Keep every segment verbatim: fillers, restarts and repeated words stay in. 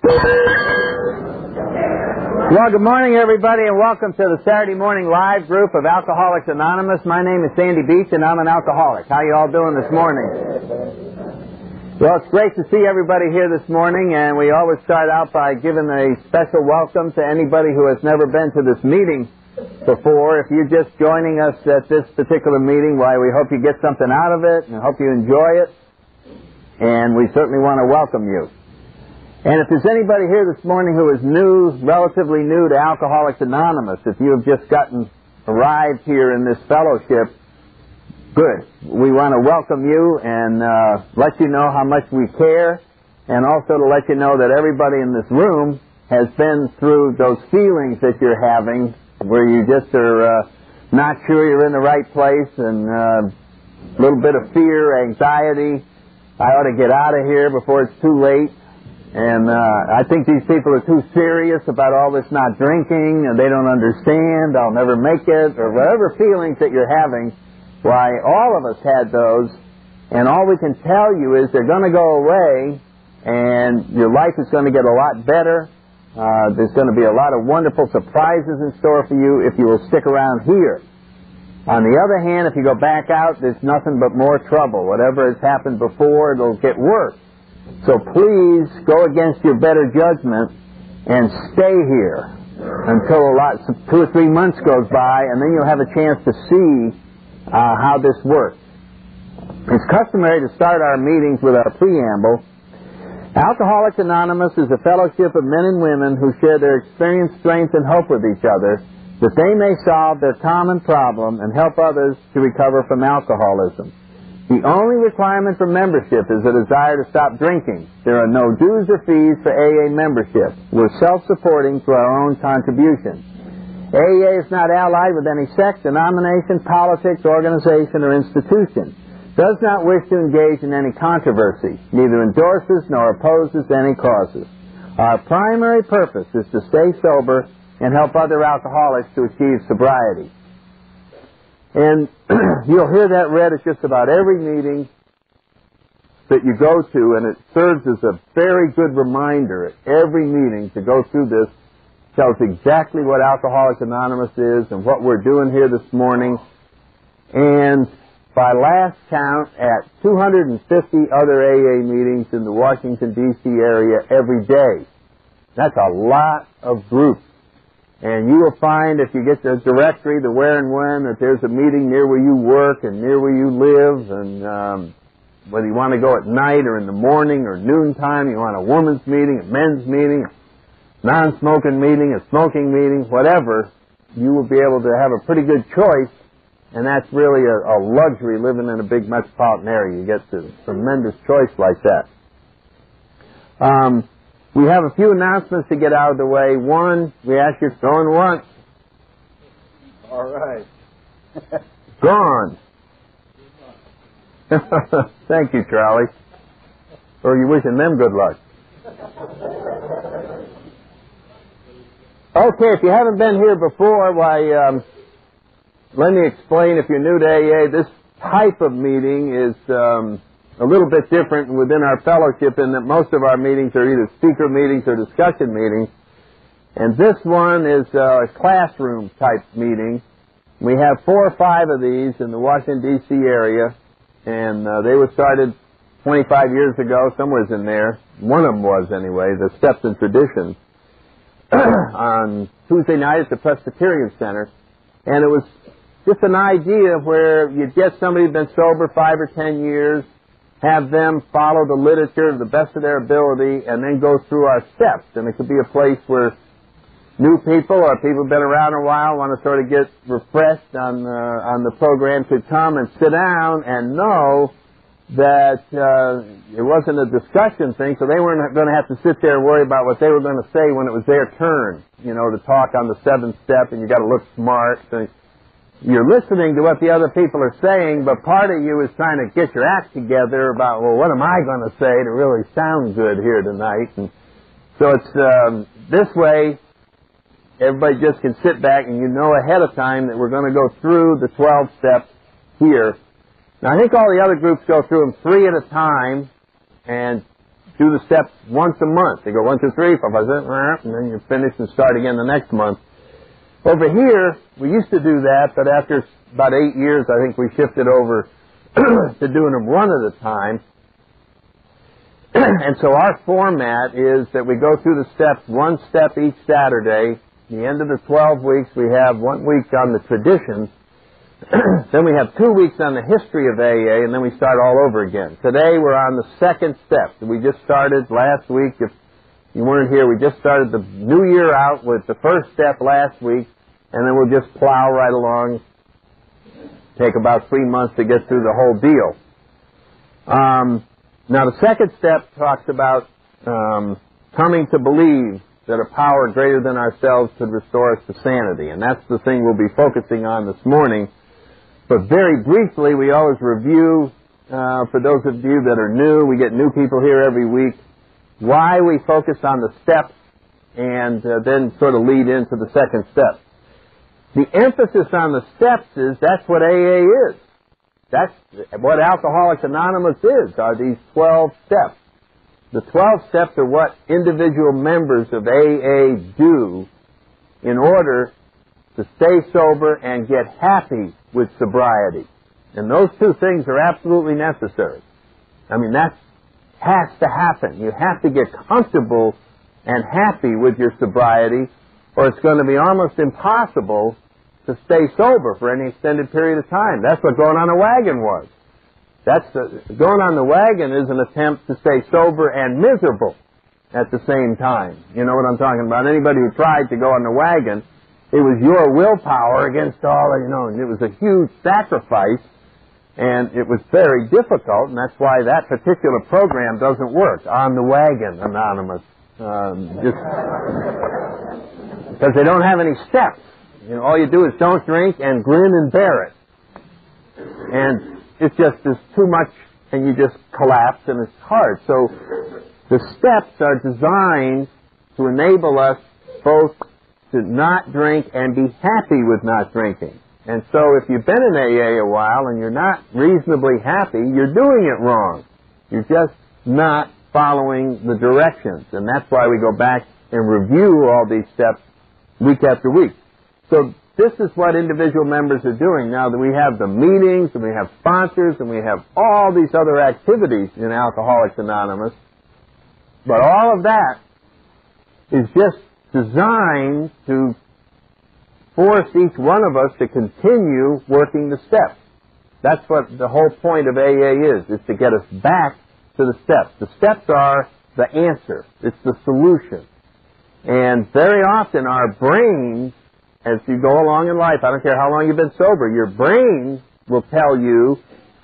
Well, good morning, everybody, and welcome to the Saturday morning live group of Alcoholics Anonymous. My name is Sandy Beach, and I'm an alcoholic. How you all doing this morning? Well, it's great to see everybody here this morning, and we always start out by giving a special welcome to anybody who has never been to this meeting before. If you're just joining us at this particular meeting, why, we hope you get something out of it, and hope you enjoy it, and we certainly want to welcome you. And if there's anybody here this morning who is new, relatively new to Alcoholics Anonymous, if you have just gotten arrived here in this fellowship, good. We want to welcome you and uh, let you know how much we care, and also to let you know that everybody in this room has been through those feelings that you're having, where you just are uh, not sure you're in the right place, and uh, a little bit of fear, anxiety. I ought to get out of here before it's too late. And uh, I think these people are too serious about all this not drinking, and they don't understand, I'll never make it, or whatever feelings that you're having. Why, all of us had those, and all we can tell you is they're going to go away, and your life is going to get a lot better. Uh, there's going to be a lot of wonderful surprises in store for you if you will stick around here. On the other hand, if you go back out, there's nothing but more trouble. Whatever has happened before, it'll get worse. So please go against your better judgment and stay here until a lot, two or three months goes by, and then you'll have a chance to see uh, how this works. It's customary to start our meetings with our preamble. Alcoholics Anonymous is a fellowship of men and women who share their experience, strength, and hope with each other, that they may solve their common problem and help others to recover from alcoholism. The only requirement for membership is a desire to stop drinking. There are no dues or fees for A A membership. We're self-supporting through our own contributions. A A is not allied with any sect, denomination, politics, organization, or institution. Does not wish to engage in any controversy. Neither endorses nor opposes any causes. Our primary purpose is to stay sober and help other alcoholics to achieve sobriety. And you'll hear that read at just about every meeting that you go to, and it serves as a very good reminder at every meeting to go through this. Tells exactly what Alcoholics Anonymous is and what we're doing here this morning. And by last count, at two hundred fifty other A A meetings in the Washington, D C area every day. That's a lot of groups. And you will find, if you get the directory, the where and when, that there's a meeting near where you work and near where you live, and um, whether you want to go at night or in the morning or noontime, you want a woman's meeting, a men's meeting, a non-smoking meeting, a smoking meeting, whatever, you will be able to have a pretty good choice, and that's really a, a luxury living in a big metropolitan area. You get a tremendous choice like that. Um... We have a few announcements to get out of the way. One, we ask you going once. All right. Gone. Thank you, Charlie. Or are you wishing them good luck? Okay, if you haven't been here before, why, um, let me explain. If you're new to A A, this type of meeting is Um, a little bit different within our fellowship in that most of our meetings are either speaker meetings or discussion meetings. And this one is a classroom type meeting. We have four or five of these in the Washington, D C area, and uh, they were started twenty-five years ago, somewhere's in there. One of them was, anyway, the Steps and Traditions, on Tuesday night at the Presbyterian Center. And it was just an idea where you'd get somebody who'd been sober five or ten years, have them follow the literature to the best of their ability, and then go through our steps. And it could be a place where new people or people who've been around a while want to sort of get refreshed on, uh, on the program could come and sit down and know that uh, it wasn't a discussion thing, so they weren't going to have to sit there and worry about what they were going to say when it was their turn, you know, to talk on the seventh step, and you got to look smart. So you're listening to what the other people are saying, but part of you is trying to get your act together about, well, what am I going to say to really sound good here tonight? And so it's um, this way, everybody just can sit back and you know ahead of time that we're going to go through the twelve steps here. Now, I think all the other groups go through them three at a time, and do the steps once a month. You go one, two, three, four, five, six, and then you finish and start again the next month. Over here, we used to do that, but after about eight years, I think we shifted over to doing them one at a time. And so our format is that we go through the steps, one step each Saturday. At the end of the twelve weeks, we have one week on the traditions. Then we have two weeks on the history of A A, and then we start all over again. Today, we're on the second step. We just started last week. If you weren't here, we just started the new year out with the first step last week, and then we'll just plow right along. Take about three months to get through the whole deal. Um, now, the second step talks about um, coming to believe that a power greater than ourselves could restore us to sanity, and that's the thing we'll be focusing on this morning. But very briefly, we always review, uh, for those of you that are new, we get new people here every week, why we focus on the steps and uh, then sort of lead into the second step. The emphasis on the steps is that's what A A is. That's what Alcoholics Anonymous is, are these twelve steps. The twelve steps are what individual members of A A do in order to stay sober and get happy with sobriety. And those two things are absolutely necessary. I mean, that has to happen. You have to get comfortable and happy with your sobriety, or it's going to be almost impossible to stay sober for any extended period of time. That's what going on a wagon was. That's the, going on the wagon is an attempt to stay sober and miserable at the same time. You know what I'm talking about? Anybody who tried to go on the wagon, it was your willpower against all, you know, and it was a huge sacrifice, and it was very difficult, and that's why that particular program doesn't work, On the Wagon Anonymous, um, just because they don't have any steps. You know, all you do is don't drink and grin and bear it. And it's just, there's too much, and you just collapse, and it's hard. So the steps are designed to enable us both to not drink and be happy with not drinking. And so if you've been in A A a while and you're not reasonably happy, you're doing it wrong. You're just not following the directions. And that's why we go back and review all these steps week after week. So this is what individual members are doing now that we have the meetings and we have sponsors and we have all these other activities in Alcoholics Anonymous. But all of that is just designed to force each one of us to continue working the steps. That's what the whole point of A A is, is to get us back to the steps. The steps are the answer. It's the solution. And very often our brains, as you go along in life, I don't care how long you've been sober, your brain will tell you,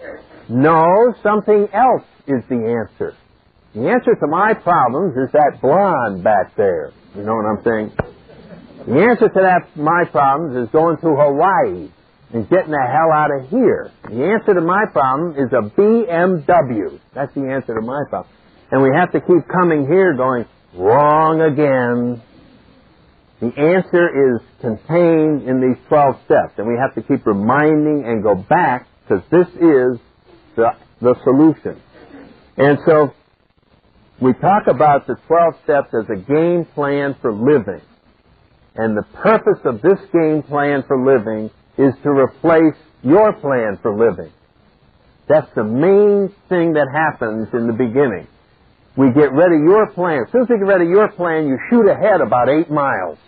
no, something else is the answer. The answer to my problems is that blonde back there. You know what I'm saying? The answer to that, my problems, is going to Hawaii and getting the hell out of here. The answer to my problem is a B M W. That's the answer to my problem. And we have to keep coming here going, wrong again. The answer is contained in these twelve steps, and we have to keep reminding and go back, because this is the, the solution. And so we talk about the twelve steps as a game plan for living. And the purpose of this game plan for living is to replace your plan for living. That's the main thing that happens in the beginning. We get rid of your plan. As soon as we get rid of your plan, you shoot ahead about eight miles.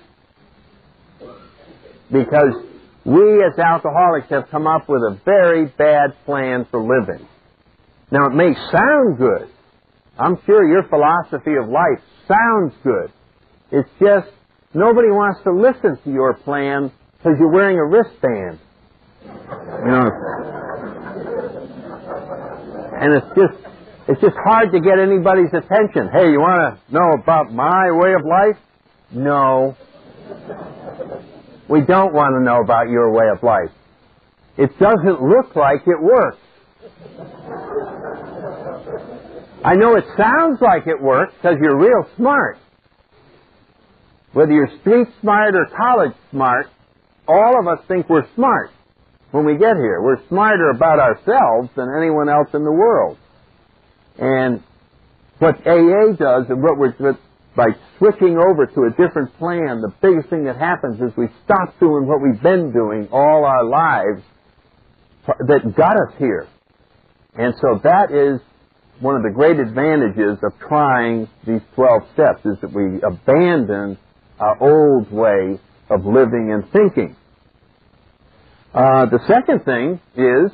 Because we as alcoholics have come up with a very bad plan for living. Now, it may sound good. I'm sure your philosophy of life sounds good. It's just nobody wants to listen to your plan because you're wearing a wristband. You know, and it's just it's just hard to get anybody's attention. Hey, you want to know about my way of life? No. We don't want to know about your way of life. It doesn't look like it works. I know it sounds like it works because you're real smart. Whether you're street smart or college smart, all of us think we're smart when we get here. We're smarter about ourselves than anyone else in the world. And what A A does, and what we're, by switching over to a different plan, the biggest thing that happens is we stop doing what we've been doing all our lives that got us here. And so that is one of the great advantages of trying these twelve steps, is that we abandon our old way of living and thinking. Uh, the second thing is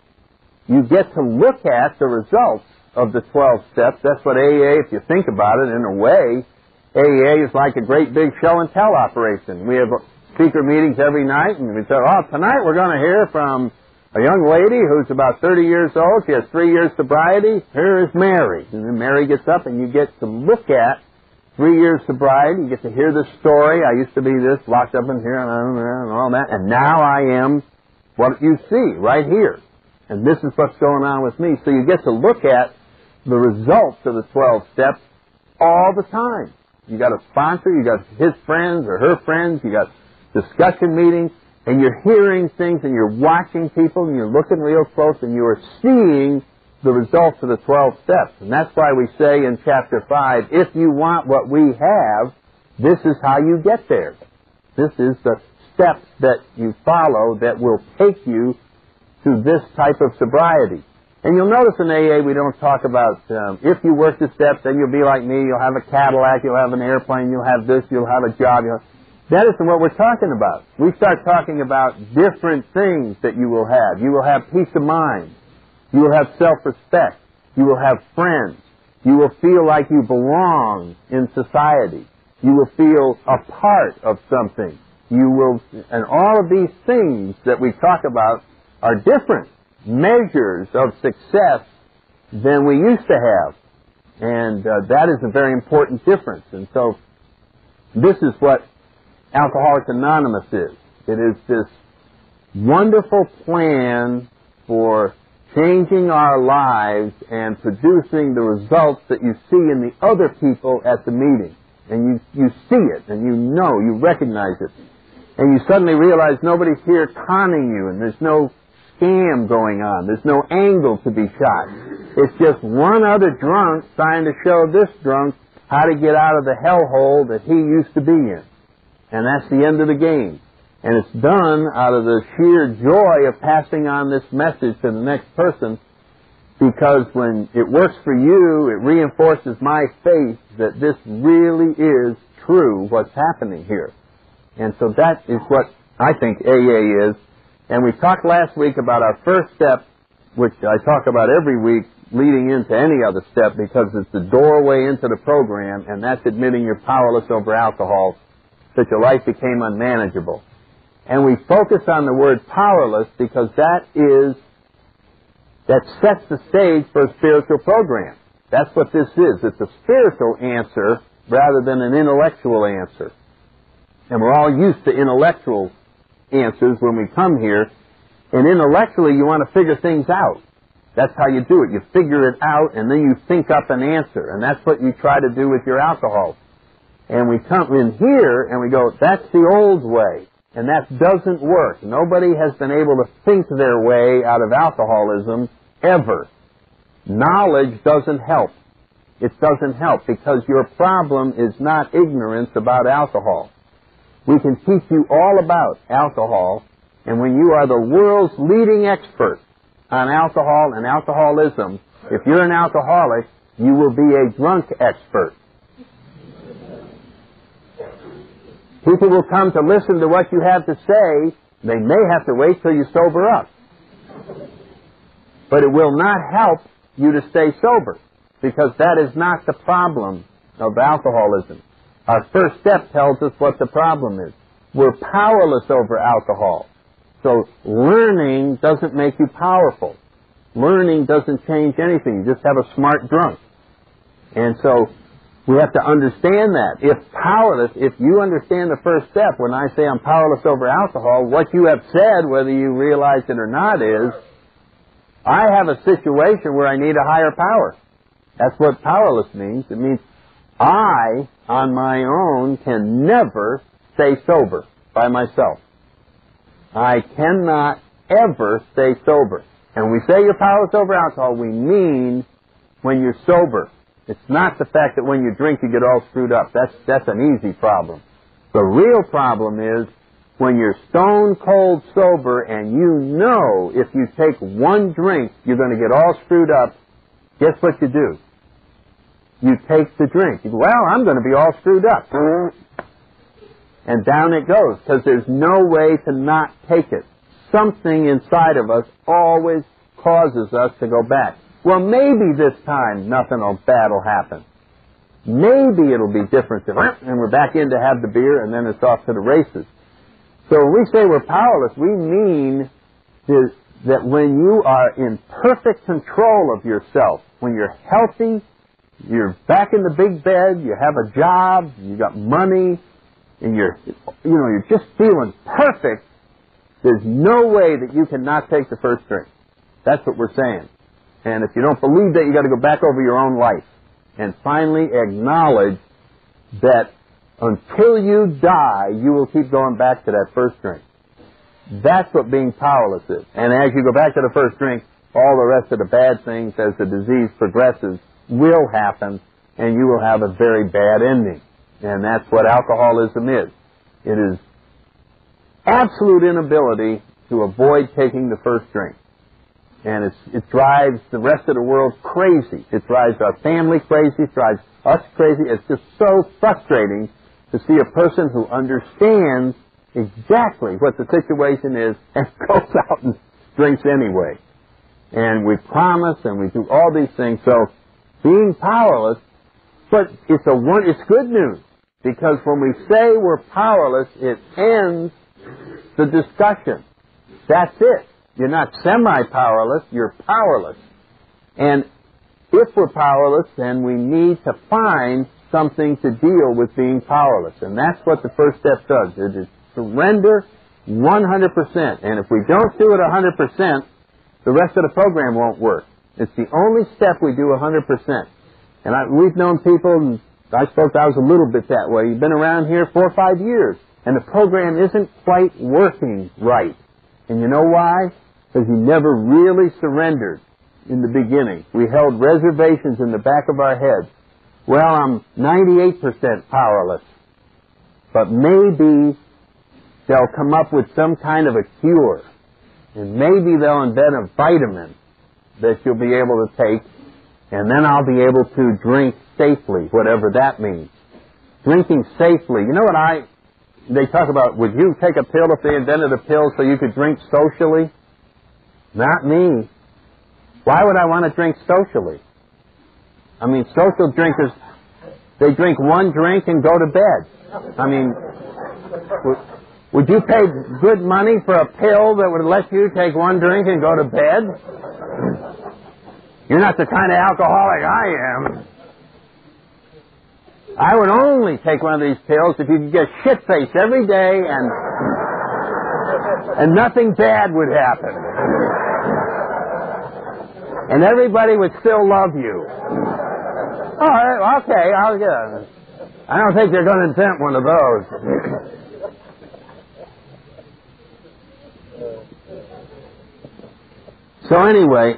you get to look at the results of the twelve steps. That's what A A, if you think about it in a way, A A is like a great big show and tell operation. We have speaker meetings every night, and we say, oh, tonight we're going to hear from a young lady who's about thirty years old. She has three years sobriety. Here is Mary. And then Mary gets up, and you get to look at three years sobriety. You get to hear the story. I used to be this, locked up in here, and all that. And now I am what you see right here. And this is what's going on with me. So you get to look at the results of the twelve steps all the time. You got a sponsor, you got his friends or her friends, you got discussion meetings, and you're hearing things, and you're watching people, and you're looking real close, and you are seeing the results of the twelve steps. And that's why we say in chapter five, if you want what we have, this is how you get there. This is the steps that you follow that will take you to this type of sobriety. And you'll notice in A A we don't talk about um, if you work the steps, then you'll be like me, you'll have a Cadillac, you'll have an airplane, you'll have this, you'll have a job. You'll have... That isn't what we're talking about. We start talking about different things that you will have. You will have peace of mind. You will have self-respect. You will have friends. You will feel like you belong in society. You will feel a part of something. You will, and all of these things that we talk about are different measures of success than we used to have. And uh, that is a very important difference. And so this is what Alcoholics Anonymous is. It is this wonderful plan for changing our lives and producing the results that you see in the other people at the meeting. And you, you see it, and you know, you recognize it. And you suddenly realize nobody's here conning you, and there's no scam going on. There's no angle to be shot. It's just one other drunk trying to show this drunk how to get out of the hellhole that he used to be in. And that's the end of the game. And it's done out of the sheer joy of passing on this message to the next person, because when it works for you, it reinforces my faith that this really is true, what's happening here. And so that is what I think A A is. And we talked last week about our first step, which I talk about every week leading into any other step, because it's the doorway into the program, and that's admitting you're powerless over alcohol, that your life became unmanageable. And we focus on the word powerless because that is, that sets the stage for a spiritual program. That's what this is. It's a spiritual answer rather than an intellectual answer. And we're all used to intellectual answers when we come here. And intellectually, you want to figure things out. That's how you do it. You figure it out, and then you think up an answer. And that's what you try to do with your alcohol. And we come in here, and we go, that's the old way. And that doesn't work. Nobody has been able to think their way out of alcoholism ever. Knowledge doesn't help. It doesn't help, because your problem is not ignorance about alcohol. We can teach you all about alcohol, and when you are the world's leading expert on alcohol and alcoholism, if you're an alcoholic, you will be a drunk expert. People will come to listen to what you have to say. They may have to wait till you sober up. But it will not help you to stay sober, because that is not the problem of alcoholism. Our first step tells us what the problem is. We're powerless over alcohol. So learning doesn't make you powerful. Learning doesn't change anything. You just have a smart drunk. And so we have to understand that. If powerless, if you understand the first step, when I say I'm powerless over alcohol, what you have said, whether you realize it or not, is, I have a situation where I need a higher power. That's what powerless means. It means I, on my own, can never stay sober by myself. I cannot ever stay sober. And when we say you're powerless over alcohol, we mean when you're sober. It's not the fact that when you drink you get all screwed up. That's, that's an easy problem. The real problem is when you're stone cold sober and you know if you take one drink you're going to get all screwed up, guess what you do? You take the drink. You go, well, I'm going to be all screwed up. And down it goes, because there's no way to not take it. Something inside of us always causes us to go back. Well, maybe this time nothing bad will happen. Maybe it'll be different. And we're back in to have the beer, and then it's off to the races. So when we say we're powerless, we mean is that when you are in perfect control of yourself, when you're healthy, you're back in the big bed, you have a job, you got money, and you're, you know, you're just feeling perfect, there's no way that you cannot take the first drink. That's what we're saying. And if you don't believe that, you got to go back over your own life and finally acknowledge that until you die, you will keep going back to that first drink. That's what being powerless is. And as you go back to the first drink, all the rest of the bad things as the disease progresses will happen, and you will have a very bad ending. And that's what alcoholism is. It is absolute inability to avoid taking the first drink. And it's, it drives the rest of the world crazy. It drives our family crazy. It drives us crazy. It's just so frustrating to see a person who understands exactly what the situation is and goes out and drinks anyway. And we promise and we do all these things. So being powerless, but it's a one, it's good news, because when we say we're powerless, it ends the discussion. That's it. You're not semi-powerless, you're powerless. And if we're powerless, then we need to find something to deal with being powerless. And that's what the first step does. It is surrender one hundred percent. And if we don't do it one hundred percent, the rest of the program won't work. It's the only step we do one hundred percent. And I, we've known people, and I suppose I was a little bit that way. You've been around here four or five years, and the program isn't quite working right. And you know why? Because you never really surrendered in the beginning. We held reservations in the back of our heads. Well, I'm ninety-eight percent powerless, but maybe they'll come up with some kind of a cure, and maybe they'll invent a vitamin that you'll be able to take, and then I'll be able to drink safely, whatever that means. Drinking safely. You know what I... They talk about, would you take a pill if they invented a pill so you could drink socially? Not me. Why would I want to drink socially? I mean, social drinkers, they drink one drink and go to bed. I mean, would, would you pay good money for a pill that would let you take one drink and go to bed? You're not the kind of alcoholic I am. I would only take one of these pills if you could get shit-faced every day and and nothing bad would happen. And everybody would still love you. Oh, okay, I'll get it. I don't think they're going to invent one of those. So anyway,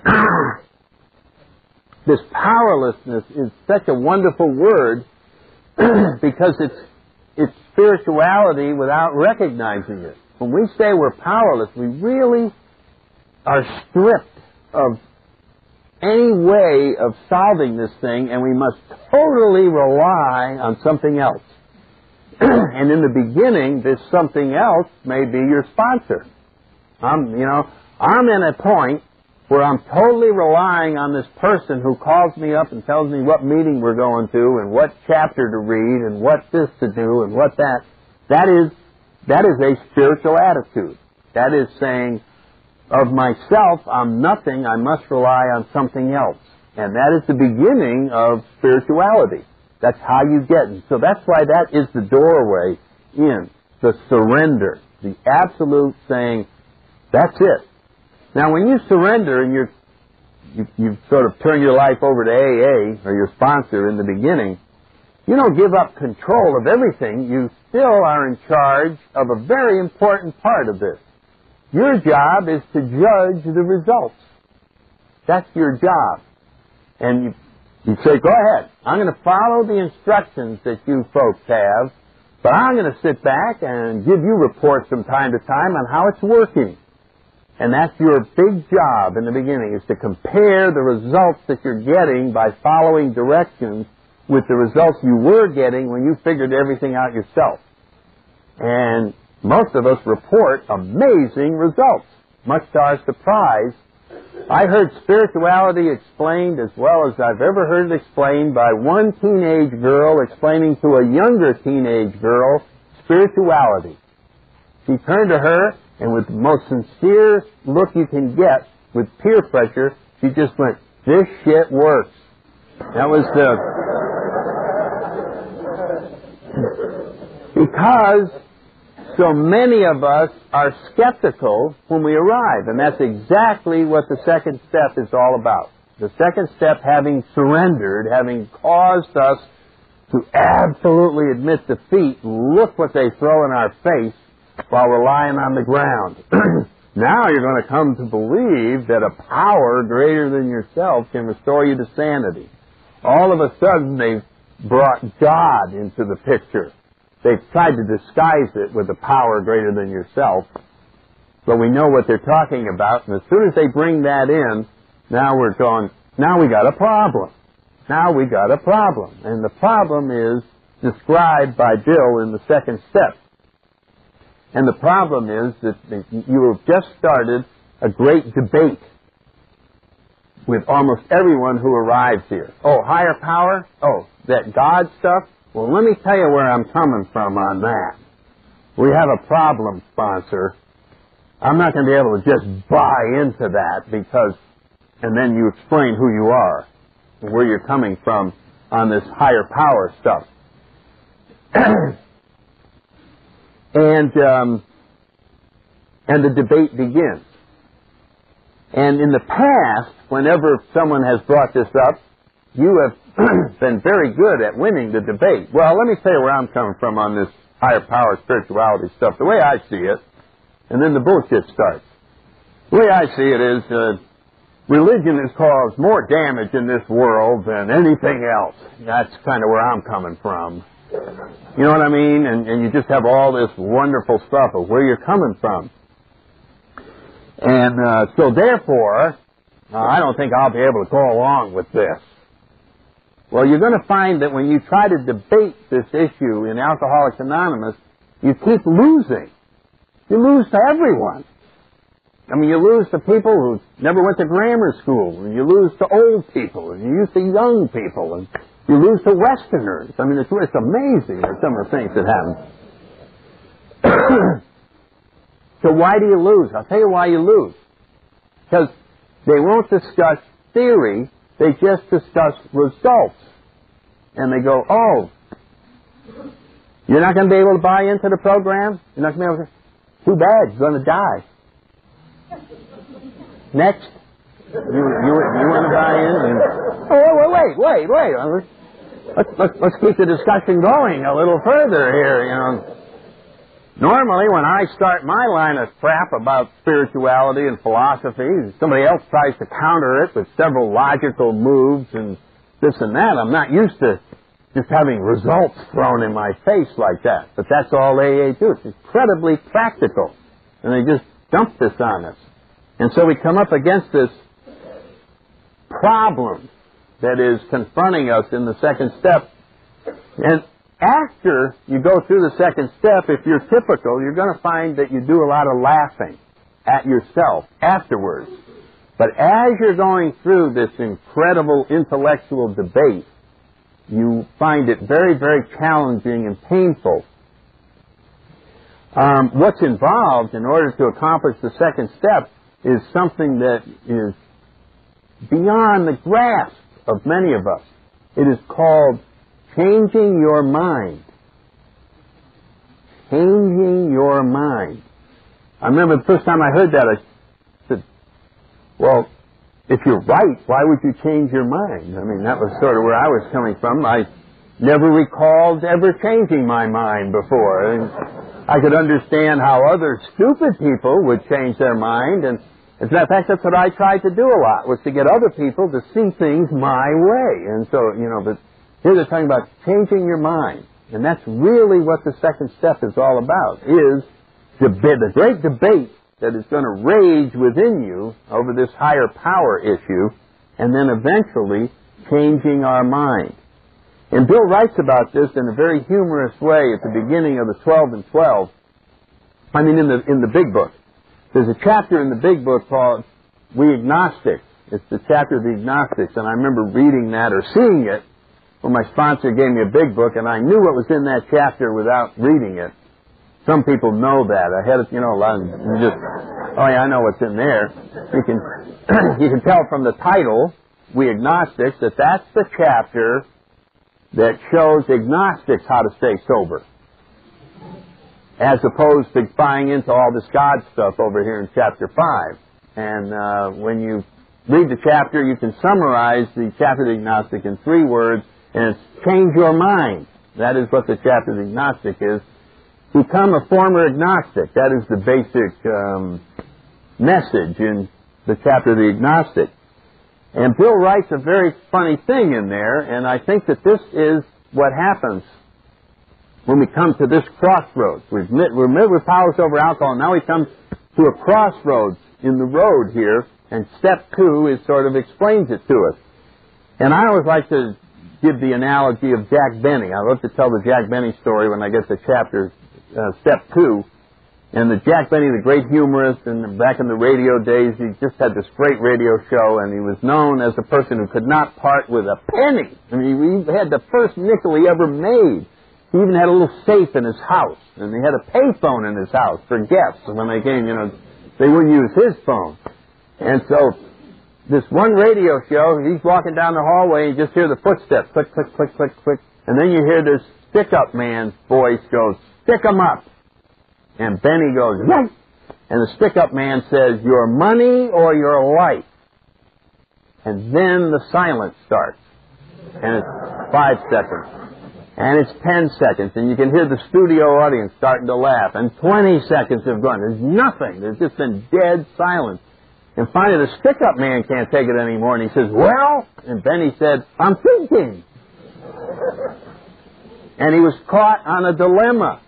this powerlessness is such a wonderful word because it's it's spirituality without recognizing it. When we say we're powerless, we really are stripped of any way of solving this thing, and we must totally rely on something else. And in the beginning, this something else may be your sponsor. I'm, you know, I'm in a point where I'm totally relying on this person who calls me up and tells me what meeting we're going to and what chapter to read and what this to do and what that. That is, that is a spiritual attitude. That is saying, of myself, I'm nothing, I must rely on something else. And that is the beginning of spirituality. That's how you get it. So that's why that is the doorway in, the surrender, the absolute saying, that's it. Now, when you surrender and you're, you, you sort of turn your life over to A A, or your sponsor in the beginning, you don't give up control of everything. You still are in charge of a very important part of this. Your job is to judge the results. That's your job. And you, You say, go ahead. I'm going to follow the instructions that you folks have, but I'm going to sit back and give you reports from time to time on how it's working. And that's your big job in the beginning, is to compare the results that you're getting by following directions with the results you were getting when you figured everything out yourself. And most of us report amazing results, much to our surprise. I heard spirituality explained as well as I've ever heard it explained by one teenage girl explaining to a younger teenage girl spirituality. She turned to her, and with the most sincere look you can get, with peer pressure, she just went, "This shit works." That was the... Because so many of us are skeptical when we arrive, and that's exactly what the second step is all about. The second step, having surrendered, having caused us to absolutely admit defeat, look what they throw in our face while we're lying on the ground. Now you're going to come to believe that a power greater than yourself can restore you to sanity. All of a sudden they've brought God into the picture. They've tried to disguise it with a power greater than yourself, but we know what they're talking about, and as soon as they bring that in, now we're going, now we got a problem. Now we got a problem. And the problem is described by Bill in the second step. And the problem is that you have just started a great debate with almost everyone who arrives here. Oh, higher power? Oh, that God stuff? Well, let me tell you where I'm coming from on that. We have a problem, sponsor. I'm not going to be able to just buy into that because, and then you explain who you are and where you're coming from on this higher power stuff. and um, and the debate begins. And in the past, whenever someone has brought this up, you have been very good at winning the debate. Well, let me tell you where I'm coming from on this higher power spirituality stuff, the way I see it, and then the bullshit starts. The way I see it is uh, religion has caused more damage in this world than anything else. That's kind of where I'm coming from. You know what I mean? And, and you just have all this wonderful stuff of where you're coming from. And uh, so therefore, uh, I don't think I'll be able to go along with this. Well, you're going to find that when you try to debate this issue in Alcoholics Anonymous, you keep losing. You lose to everyone. I mean, you lose to people who never went to grammar school, and you lose to old people, and you lose to young people, and you lose to Westerners. I mean, it's, it's amazing some of the things that happen. So why do you lose? I'll tell you why you lose. Because they won't discuss theory, they just discuss results. And they go, oh, you're not going to be able to buy into the program? You're not going to be able to? Too bad, you're going to die. Next. You, you, you want to buy in? And, oh, wait, wait, wait, wait. Let's, let's, let's keep the discussion going a little further here, you know. Normally, when I start my line of crap about spirituality and philosophy, somebody else tries to counter it with several logical moves and this and that. I'm not used to just having results thrown in my face like that. But that's all A A do. It's incredibly practical. And they just dump this on us. And so we come up against this problem that is confronting us in the second step. And after you go through the second step, if you're typical, you're going to find that you do a lot of laughing at yourself afterwards. But as you're going through this incredible intellectual debate, you find it very, very challenging and painful. Um, what's involved in order to accomplish the second step is something that is beyond the grasp of many of us. It is called changing your mind. Changing your mind. I remember the first time I heard that, I said, well, if you're right, why would you change your mind? I mean, that was sort of where I was coming from. I never recalled ever changing my mind before. And I could understand how other stupid people would change their mind, and As a matter of fact, that's what I tried to do a lot, was to get other people to see things my way. And so, you know, but here they're talking about changing your mind. And that's really what the second step is all about, is debate, the great debate that is going to rage within you over this higher power issue, and then eventually changing our mind. And Bill writes about this in a very humorous way at the beginning of the twelve and twelve. I mean, in the in the big book. There's a chapter in the big book called We Agnostics. It's the chapter of the agnostics, and I remember reading that or seeing it when my sponsor gave me a big book, and I knew what was in that chapter without reading it. Some people know that. I had, you know, a lot of you just, oh yeah, I know what's in there. You can, you can tell from the title, We Agnostics, that that's the chapter that shows agnostics how to stay sober, as opposed to buying into all this God stuff over here in chapter five. And uh, when you read the chapter, you can summarize the chapter of the agnostic in three words, and it's change your mind. That is what the chapter of the agnostic is. Become a former agnostic. That is the basic um, message in the chapter of the agnostic. And Bill writes a very funny thing in there, and I think that this is what happens when we come to this crossroads. We've met, we're met with powers over alcohol, and now we come to a crossroads in the road here, and step two is sort of explains it to us. And I always like to give the analogy of Jack Benny. I love to tell the Jack Benny story when I get to chapter uh, step two. And the Jack Benny, the great humorist, and back in the radio days, he just had this great radio show, and he was known as a person who could not part with a penny. I mean, he had the first nickel he ever made. He even had a little safe in his house, and he had a payphone in his house for guests. And when they came, you know, they wouldn't use his phone. And so this one radio show, he's walking down the hallway, and you just hear the footsteps, click, click, click, click, click. And then you hear this stick-up man's voice go, stick 'em up. And Benny goes, right. And the stick-up man says, your money or your life? And then the silence starts. And it's five seconds. And it's ten seconds. And you can hear the studio audience starting to laugh. And twenty seconds have gone. There's nothing. There's just been dead silence. And finally the stick-up man can't take it anymore. And he says, well? And Benny said, I'm thinking. And he was caught on a dilemma.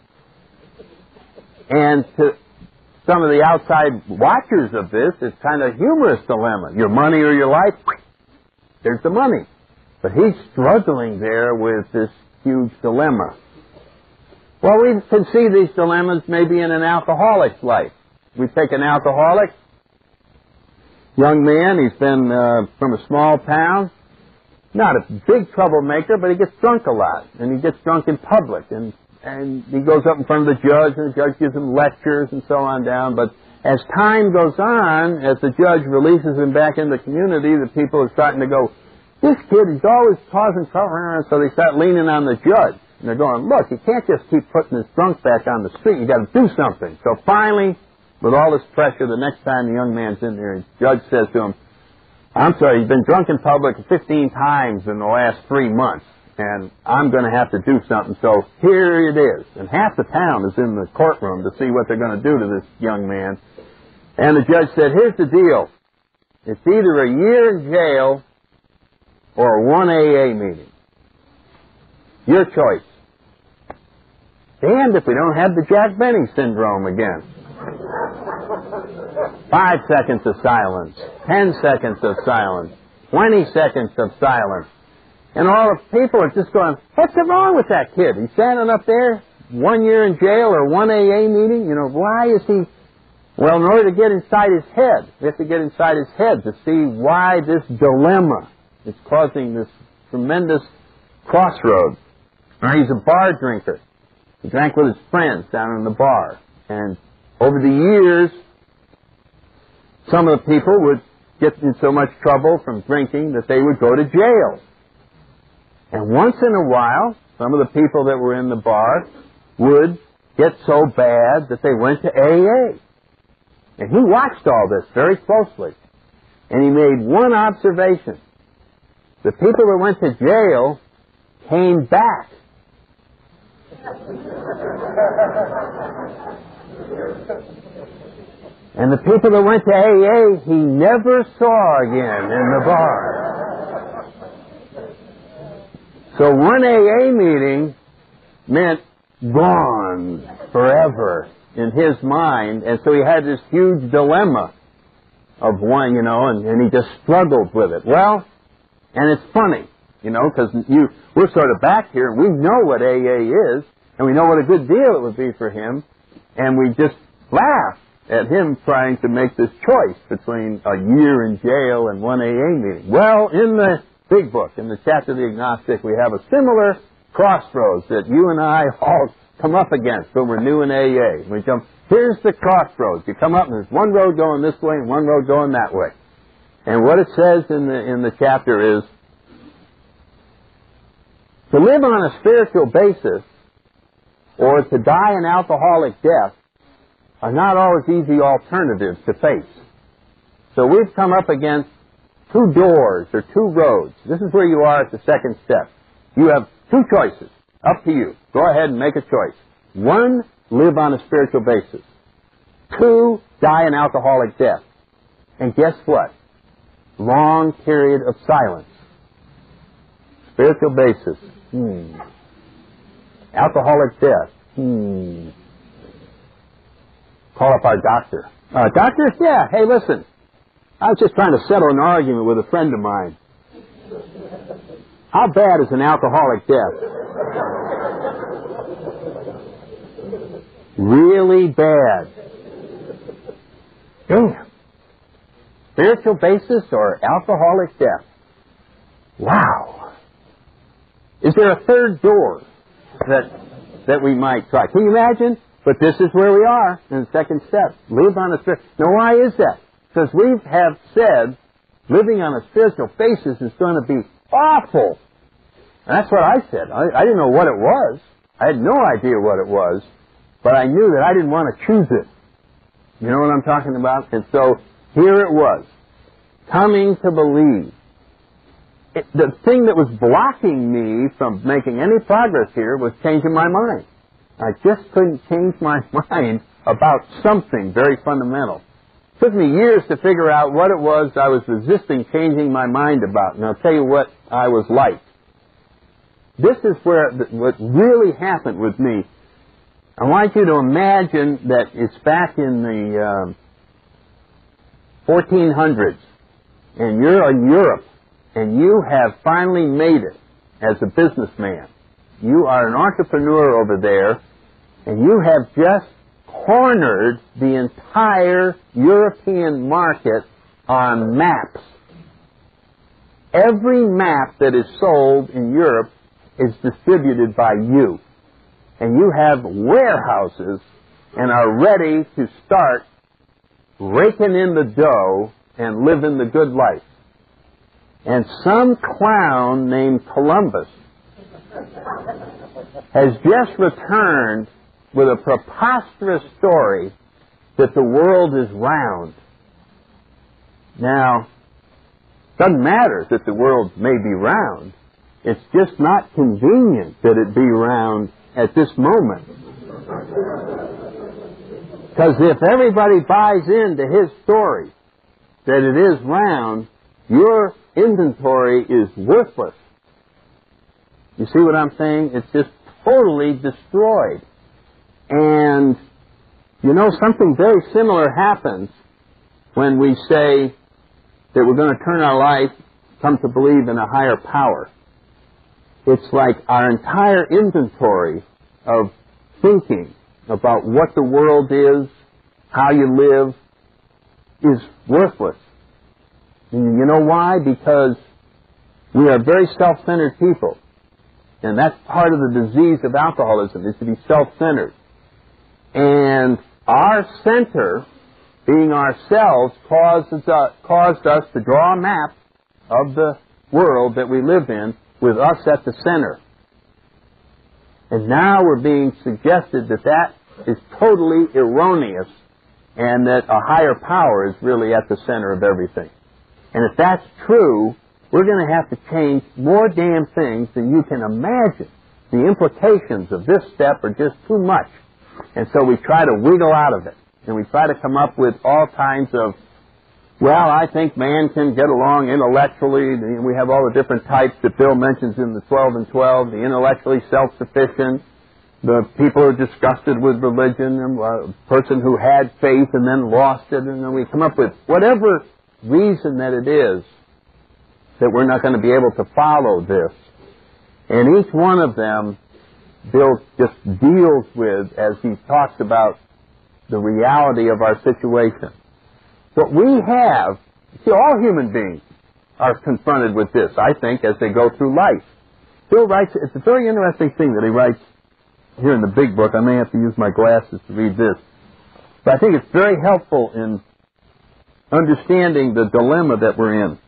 And to some of the outside watchers of this, it's kind of a humorous dilemma. Your money or your life? There's the money. But he's struggling there with this huge dilemma. Well, we can see these dilemmas maybe in an alcoholic's life. We take an alcoholic, young man, he's been uh, from a small town, not a big troublemaker, but he gets drunk a lot, and he gets drunk in public, and And he goes up in front of the judge, and the judge gives him lectures and so on down. But as time goes on, as the judge releases him back in the community, the people are starting to go, this kid is always causing trouble. So they start leaning on the judge. And they're going, look, you can't just keep putting this drunk back on the street. You've got to do something. So finally, with all this pressure, the next time the young man's in there, the judge says to him, I'm sorry, you've been drunk in public fifteen times in the last three months. And I'm going to have to do something, so here it is. And half the town is in the courtroom to see what they're going to do to this young man. And the judge said, here's the deal. It's either a year in jail or a one A A meeting. Your choice. Damned if we don't have the Jack Benny syndrome again. Five seconds of silence. Ten seconds of silence. Twenty seconds of silence. And all the people are just going, what's wrong with that kid? He's standing up there, one year in jail or one A A meeting. You know, why is he... Well, in order to get inside his head, we have to get inside his head to see why this dilemma is causing this tremendous crossroads. Now, he's a bar drinker. He drank with his friends down in the bar. And over the years, some of the people would get in so much trouble from drinking that they would go to jail. And once in a while, some of the people that were in the bar would get so bad that they went to A A. And he watched all this very closely. And he made one observation. The people that went to jail came back. And the people that went to A A, he never saw again in the bar. So one A A meeting meant gone forever in his mind, and so he had this huge dilemma of one, you know, and, and he just struggled with it. Well, and it's funny, you know, because you we're sort of back here, and we know what A A is, and we know what a good deal it would be for him, and we just laugh at him trying to make this choice between a year in jail and one A A meeting. Well, in the big book, in the chapter of the agnostic, we have a similar crossroads that you and I all come up against when we're new in A A. We come, here's the crossroads. You come up and there's one road going this way and one road going that way. And what it says in the in the chapter is, to live on a spiritual basis or to die an alcoholic death are not always easy alternatives to face. So we've come up against two doors or two roads. This is where you are at the second step. You have two choices. Up to you. Go ahead and make a choice. One, live on a spiritual basis. Two, die an alcoholic death. And guess what? Long period of silence. Spiritual basis. Hmm. Alcoholic death. Hmm. Call up our doctor. Uh, doctor? Yeah, hey, listen. I was just trying to settle an argument with a friend of mine. How bad is an alcoholic death? Really bad. Damn. Spiritual basis or alcoholic death? Wow. Is there a third door that that we might try? Can you imagine? But this is where we are in the second step. Live on a spirit. Now, why is that? Because we have said living on a spiritual basis is going to be awful. And that's what I said. I, I didn't know what it was. I had no idea what it was. But I knew that I didn't want to choose it. You know what I'm talking about? And so here it was. Coming to believe. It, the thing that was blocking me from making any progress here was changing my mind. I just couldn't change my mind about something very fundamental. It took me years to figure out what it was I was resisting changing my mind about. And I'll tell you what I was like. This is where what really happened with me. I want you to imagine that it's back in the um, fourteen hundreds, and you're in Europe, and you have finally made it as a businessman. You are an entrepreneur over there, and you have just cornered the entire European market on maps. Every map that is sold in Europe is distributed by you. And you have warehouses and are ready to start raking in the dough and living the good life. And some clown named Columbus has just returned with a preposterous story that the world is round. Now, it doesn't matter that the world may be round. It's just not convenient that it be round at this moment. Because if everybody buys into his story that it is round, your inventory is worthless. You see what I'm saying? It's just totally destroyed. And, you know, something very similar happens when we say that we're going to turn our life, come to believe in a higher power. It's like our entire inventory of thinking about what the world is, how you live, is worthless. And you know why? Because we are very self-centered people. And that's part of the disease of alcoholism, is to be self-centered. And our center, being ourselves, causes uh, caused us to draw a map of the world that we live in with us at the center. And now we're being suggested that that is totally erroneous and that a higher power is really at the center of everything. And if that's true, we're going to have to change more damn things than you can imagine. the implications of this step are just too much. And so we try to wiggle out of it. And we try to come up with all kinds of, well, I think man can get along intellectually. We have all the different types that Bill mentions in the twelve and twelve, the intellectually self-sufficient, the people who are disgusted with religion, and a person who had faith and then lost it, and then we come up with whatever reason that it is that we're not going to be able to follow this. And each one of them Bill just deals with as he talks about the reality of our situation. What we have, see, all human beings are confronted with this, I think, as they go through life. Bill writes, it's a very interesting thing that he writes here in the big book. I may have to use my glasses to read this. But I think it's very helpful in understanding the dilemma that we're in.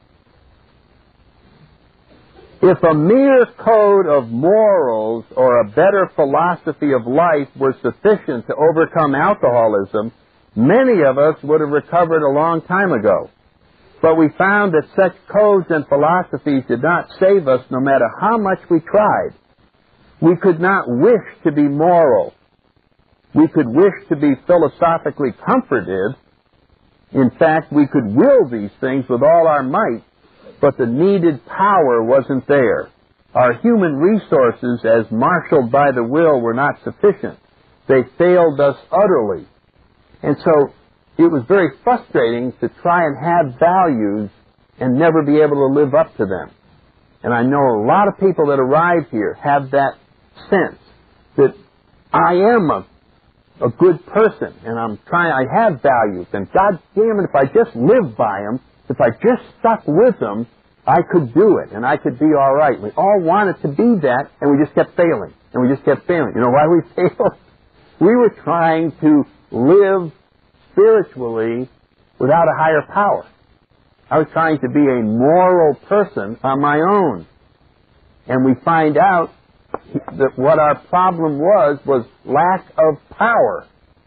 If a mere code of morals or a better philosophy of life were sufficient to overcome alcoholism, many of us would have recovered a long time ago. But we found that such codes and philosophies did not save us no matter how much we tried. We could not wish to be moral. We could wish to be philosophically comforted. In fact, we could will these things with all our might, but the needed power wasn't there. Our human resources, as marshaled by the will, were not sufficient. They failed us utterly. And so it was very frustrating to try and have values and never be able to live up to them. And I know a lot of people that arrive here have that sense that I am a, a good person and I'm trying, I have values, and God damn it, if I just lived by them, if I just stuck with them, I could do it, and I could be all right. We all wanted to be that, and we just kept failing, and we just kept failing. You know why we failed? We were trying to live spiritually without a higher power. I was trying to be a moral person on my own. And we find out that what our problem was, was lack of power.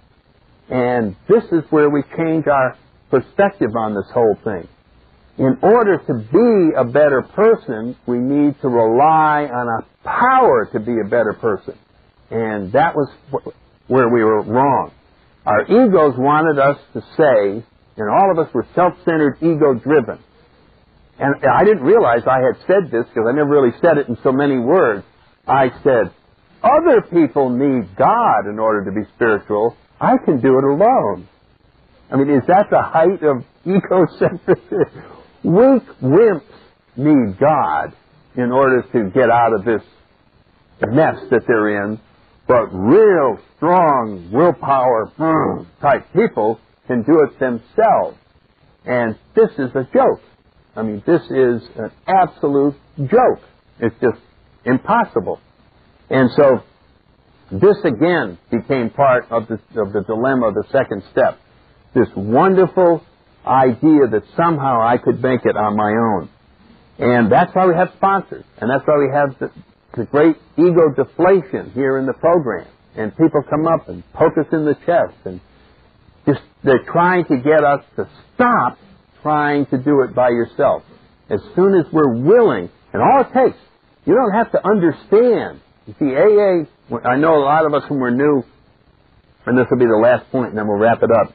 And this is where we change our perspective on this whole thing. In order to be a better person, we need to rely on a power to be a better person. And that was wh- where we were wrong. Our egos wanted us to say, and all of us were self-centered, ego-driven. And I didn't realize I had said this because I never really said it in so many words. I said, other people need God in order to be spiritual. I can do it alone. I mean, is that the height of ego-centricity? Weak wimps need God in order to get out of this mess that they're in. But real, strong, willpower type people can do it themselves. And this is a joke. I mean, this is an absolute joke. It's just impossible. And so this again became part of the, of the dilemma of the second step. This wonderful idea that somehow I could make it on my own. And that's why we have sponsors. And that's why we have the, the great ego deflation here in the program. And people come up and poke us in the chest. And just they're trying to get us to stop trying to do it by yourself. As soon as we're willing, and all it takes, you don't have to understand. You see, A A, I know a lot of us when we're new, and this will be the last point and then we'll wrap it up.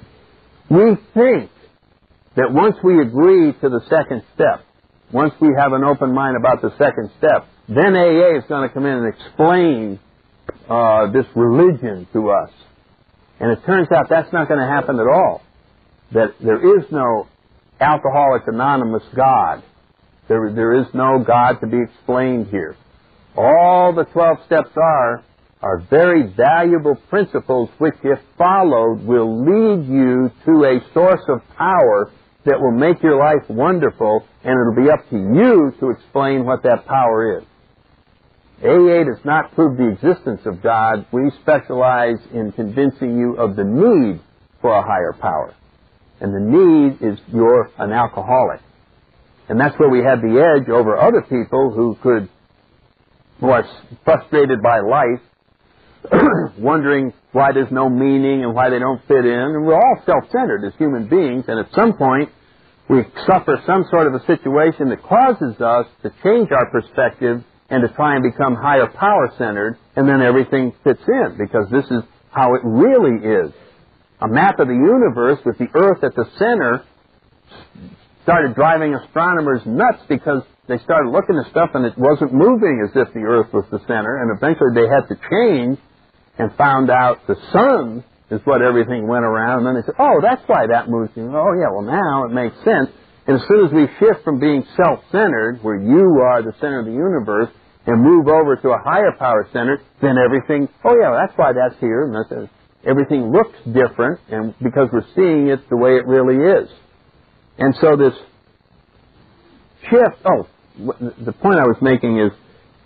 We think that once we agree to the second step, once we have an open mind about the second step, then A A is going to come in and explain uh, this religion to us. And it turns out that's not going to happen at all. That there is no Alcoholics Anonymous God. There, there is no God to be explained here. All the twelve steps are are very valuable principles which, if followed, will lead you to a source of power that will make your life wonderful, and it'll be up to you to explain what that power is. A A does not prove the existence of God. We specialize in convincing you of the need for a higher power. And the need is you're an alcoholic. And that's where we have the edge over other people who could, who are frustrated by life, wondering why there's no meaning and why they don't fit in. And we're all self-centered as human beings, and at some point we suffer some sort of a situation that causes us to change our perspective and to try and become higher power centered, and then everything fits in, because this is how it really is. A map of the universe with the Earth at the center started driving astronomers nuts, because they started looking at stuff and it wasn't moving as if the Earth was the center, and eventually they had to change and found out the sun is what everything went around, and then they said, oh, that's why that moves. Oh, yeah, well, now it makes sense. And as soon as we shift from being self-centered, where you are the center of the universe, and move over to a higher power center, then everything, oh, yeah, well, that's why that's here, and that's, everything looks different, and because we're seeing it the way it really is. And so this shift, oh, the point I was making is,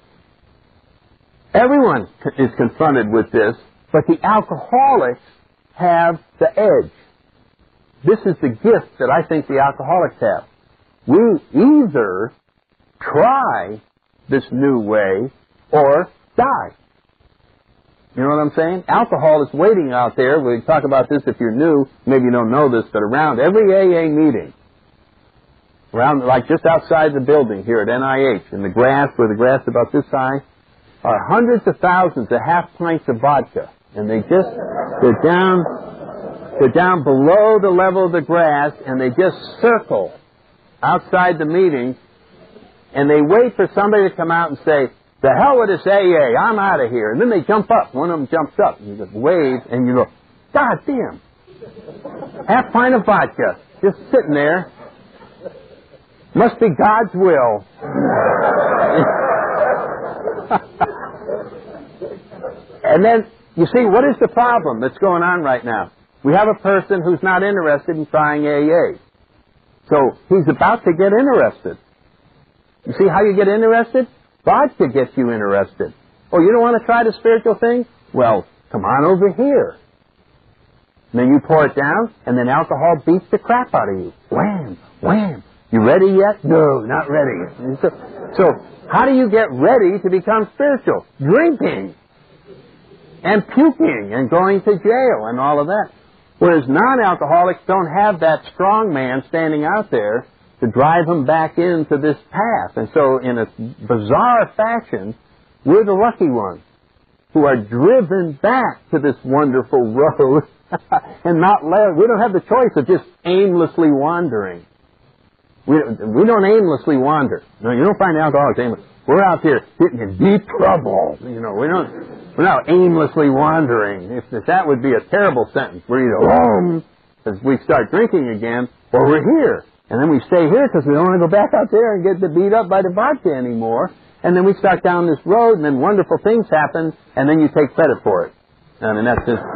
everyone is confronted with this, but the alcoholics have the edge. This is the gift that I think the alcoholics have. We either try this new way or die. You know what I'm saying? Alcohol is waiting out there. We talk about this if you're new. Maybe you don't know this, but around every A A meeting, around like just outside the building here at N I H, in the grass, where the grass is about this high, are hundreds of thousands of half pints of vodka. And they just, they're down, they're down below the level of the grass, and they just circle outside the meeting, and they wait for somebody to come out and say, the hell with this A A, I'm out of here. And then they jump up. One of them jumps up, and you just wave, and you go, God damn. Half pint of vodka, just sitting there. Must be God's will. And then, you see, what is the problem that's going on right now? We have a person who's not interested in trying A A. So he's about to get interested. You see how you get interested? Vodka gets you interested. Oh, you don't want to try the spiritual thing? Well, come on over here. And then you pour it down, and then alcohol beats the crap out of you. Wham! Wham! You ready yet? No, not ready. So, so how do you get ready to become spiritual? Drinking. And puking and going to jail and all of that. Whereas non-alcoholics don't have that strong man standing out there to drive them back into this path. And so in a bizarre fashion, we're the lucky ones who are driven back to this wonderful road and not let, we don't have the choice of just aimlessly wandering. We, we don't aimlessly wander. No, you don't find alcoholics aimless. We're out there getting in deep trouble. You know, we don't, we're not aimlessly wandering. If, if that would be a terrible sentence. We're either home as we start drinking again, or we're here. And then we stay here because we don't want to go back out there and get beat up by the vodka anymore. And then we start down this road, and then wonderful things happen, and then you take credit for it. I mean, that's just...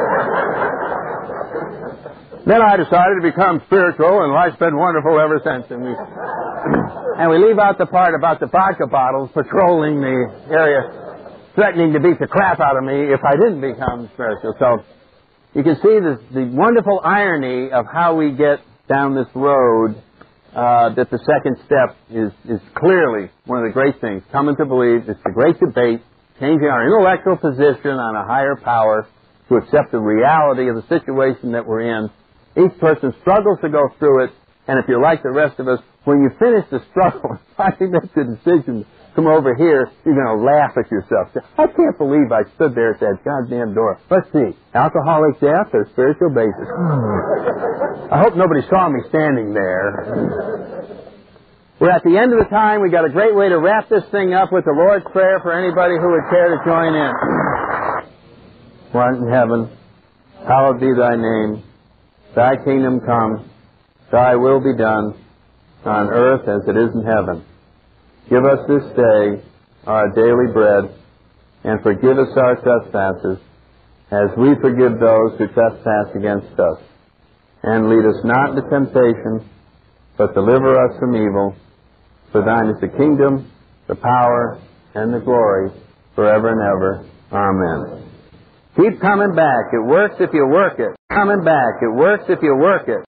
Then I decided to become spiritual, and life's been wonderful ever since. And we, and we leave out the part about the vodka bottles patrolling the area, threatening to beat the crap out of me if I didn't become spiritual. So you can see the, the wonderful irony of how we get down this road, uh, that the second step is, is clearly one of the great things. Coming to believe, it's the great debate, changing our intellectual position on a higher power to accept the reality of the situation that we're in. Each person struggles to go through it, and if you're like the rest of us, when you finish the struggle and finally make the decision to come over here, you're going to laugh at yourself. I can't believe I stood there at that goddamn door. Let's see, alcoholic death or spiritual basis? I hope nobody saw me standing there. We're at the end of the time. We got a great way to wrap this thing up with the Lord's Prayer for anybody who would care to join in. Who art in heaven, hallowed be thy name. Thy kingdom come, thy will be done, on earth as it is in heaven. Give us this day our daily bread, and forgive us our trespasses, as we forgive those who trespass against us. And lead us not into temptation, but deliver us from evil. For thine is the kingdom, the power, and the glory, forever and ever. Amen. Keep coming back. It works if you work it. Coming back. It works if you work it.